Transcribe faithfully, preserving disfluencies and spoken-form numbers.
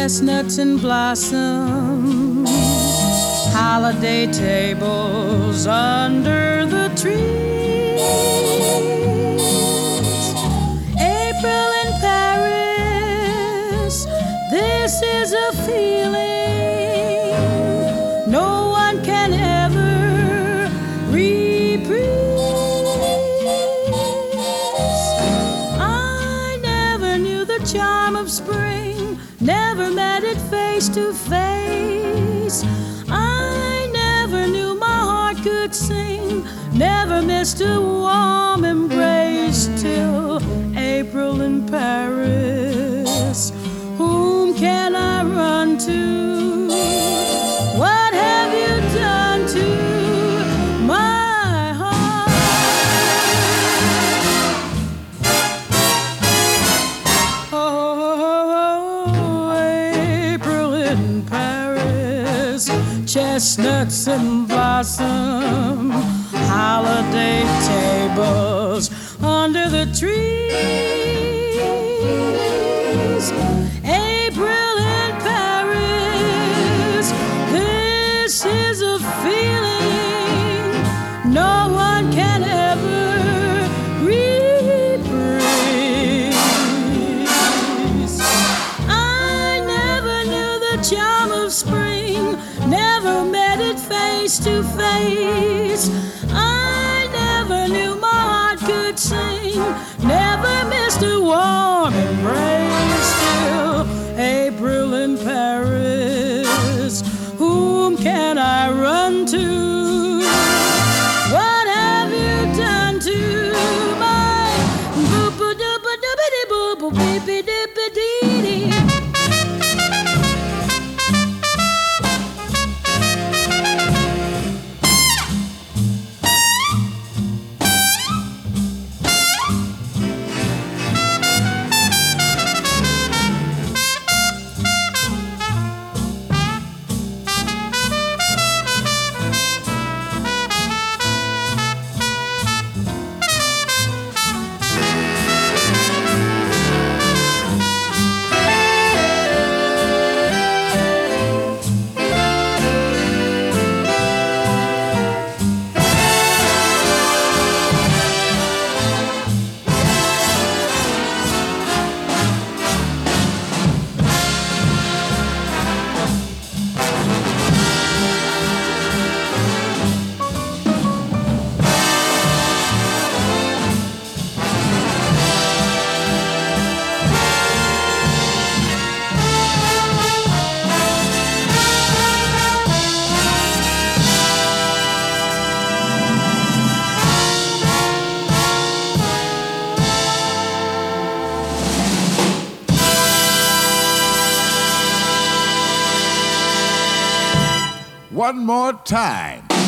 chestnuts in blossom, holiday tables under the trees. April in Paris, this is a feeling no one can ever reprise. I never knew the charm of spring, never met it face to face. I never knew my heart could sing, never missed a warm embrace till April in Paris. Whom can I run to? What have you done to my heart? Oh, April in Paris, chestnuts in blossom, holiday tables under the trees. April in Paris, this is a feeling no one can ever reprise. I never knew the charm of spring, never met it face to face. I never knew my heart could sing, never missed a warm embrace till April in Paris. Whom can I run to? What have you done to my boo-boo-doo-ba-doo-ba-dee-boo-boo-beep-dee-ba-dee-dee? One more time.